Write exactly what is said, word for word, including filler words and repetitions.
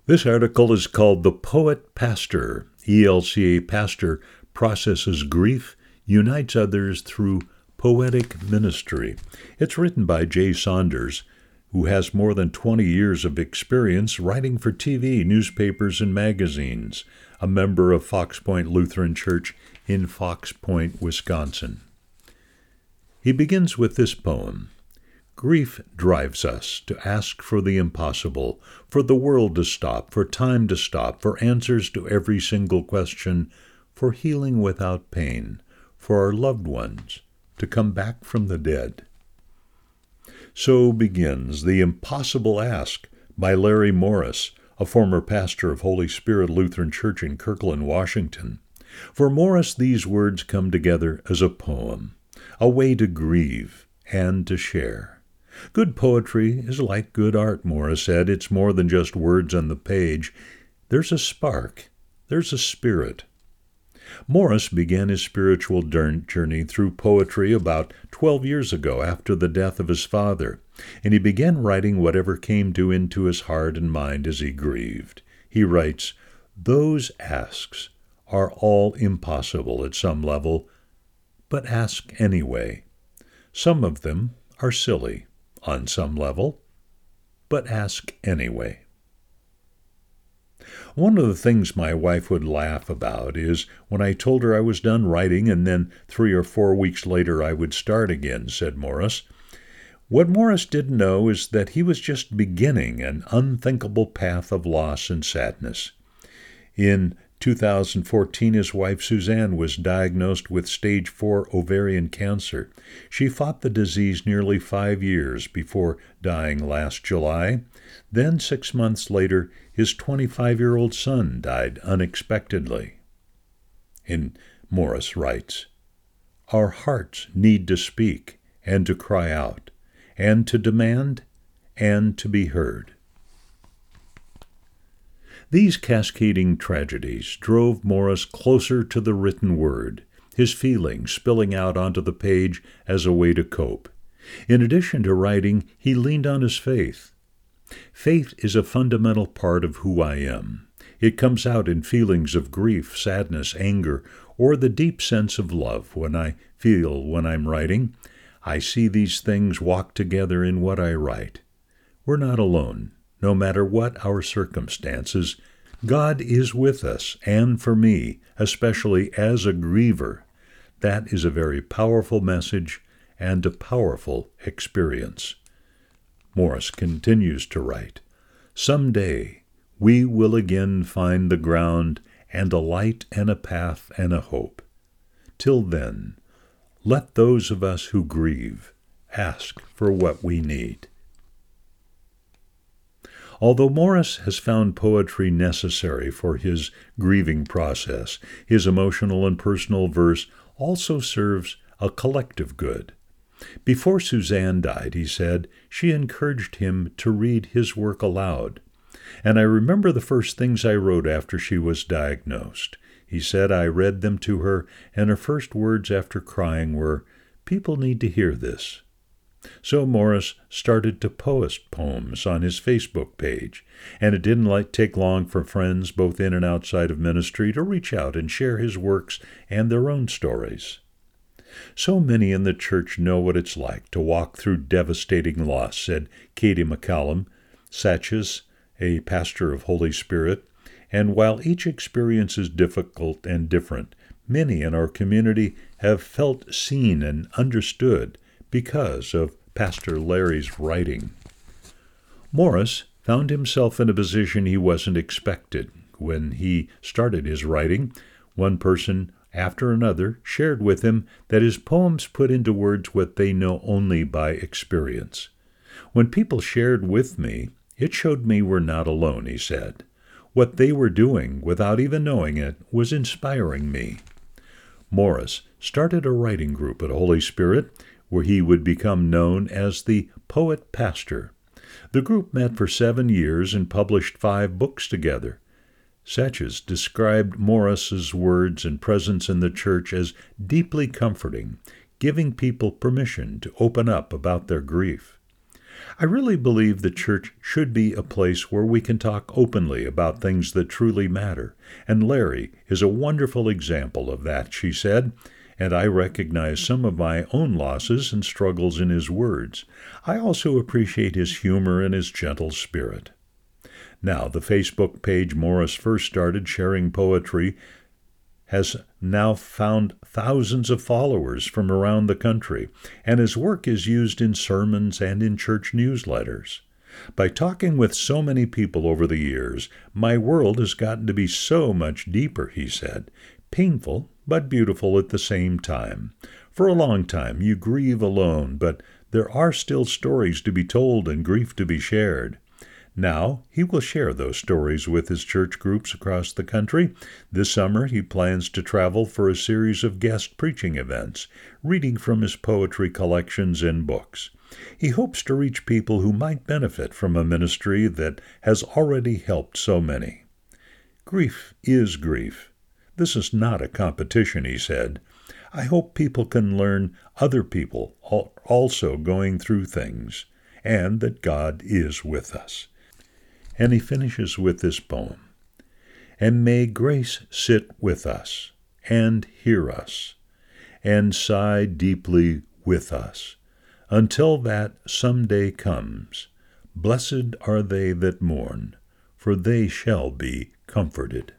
This article is called The Poet Pastor. E L C A pastor processes grief, unites others through poetic ministry. It's written by Jay Saunders, who has more than twenty years of experience writing for T V, newspapers, and magazines, a member of Fox Point Lutheran Church in Fox Point, Wisconsin. He begins with this poem. Grief drives us to ask for the impossible, for the world to stop, for time to stop, for answers to every single question, for healing without pain, for our loved ones to come back from the dead. So begins The Impossible Ask by Larry Morris, a former pastor of Holy Spirit Lutheran Church in Kirkland, Washington. For Morris, these words come together as a poem, a way to grieve and to share. Good poetry is like good art, Morris said. It's more than just words on the page. There's a spark. There's a spirit. Morris began his spiritual journey through poetry about twelve years ago after the death of his father, and he began writing whatever came to into his heart and mind as he grieved. He writes, "Those asks are all impossible at some level, but ask anyway. Some of them are silly on some level, but ask anyway." One of the things my wife would laugh about is when I told her I was done writing and then three or four weeks later I would start again, said Morris. What Morris didn't know is that he was just beginning an unthinkable path of loss and sadness. In two thousand fourteen, his wife Suzanne was diagnosed with stage four ovarian cancer. She fought the disease nearly five years before dying last July. Then, six months later, his twenty-five-year-old son died unexpectedly. And Morris writes, "Our hearts need to speak and to cry out, and to demand and to be heard." These cascading tragedies drove Morris closer to the written word, his feelings spilling out onto the page as a way to cope. In addition to writing, he leaned on his faith. Faith is a fundamental part of who I am. It comes out in feelings of grief, sadness, anger, or the deep sense of love when I feel when I'm writing. I see these things walk together in what I write. We're not alone. No matter what our circumstances, God is with us, and for me, especially as a griever, that is a very powerful message and a powerful experience. Morris continues to write, "Someday we will again find the ground and a light and a path and a hope. Till then, let those of us who grieve ask for what we need." Although Morris has found poetry necessary for his grieving process, his emotional and personal verse also serves a collective good. Before Suzanne died, he said, she encouraged him to read his work aloud. "And I remember the first things I wrote after she was diagnosed." He said, "I read them to her, and her first words after crying were, 'People need to hear this.'" So Morris started to post poems on his Facebook page, and it didn't like take long for friends, both in and outside of ministry, to reach out and share his works and their own stories. So many in the church know what it's like to walk through devastating loss, said Katie McCallum, Satches, a pastor of Holy Spirit, and while each experience is difficult and different, many in our community have felt seen and understood because of Pastor Larry's writing. Morris found himself in a position he wasn't expected. When he started his writing, one person after another shared with him that his poems put into words what they know only by experience. "When people shared with me, it showed me we're not alone," he said. "What they were doing, without even knowing it, was inspiring me." Morris started a writing group at Holy Spirit, where he would become known as the Poet Pastor. The group met for seven years and published five books together. Satches described Morris's words and presence in the church as deeply comforting, giving people permission to open up about their grief. I really believe the church should be a place where we can talk openly about things that truly matter, and Larry is a wonderful example of that, she said, and I recognize some of my own losses and struggles in his words. I also appreciate his humor and his gentle spirit. Now, the Facebook page Morris first started sharing poetry has now found thousands of followers from around the country, and his work is used in sermons and in church newsletters. By talking with so many people over the years, my world has gotten to be so much deeper, he said. Painful, but beautiful at the same time. For a long time you grieve alone, but there are still stories to be told and grief to be shared. Now, he will share those stories with his church groups across the country. This summer, he plans to travel for a series of guest preaching events, reading from his poetry collections and books. He hopes to reach people who might benefit from a ministry that has already helped so many. Grief is grief. This is not a competition, he said. I hope people can learn other people are also going through things, and that God is with us. And he finishes with this poem. And may grace sit with us, and hear us, and sigh deeply with us, until that some day comes. Blessed are they that mourn, for they shall be comforted.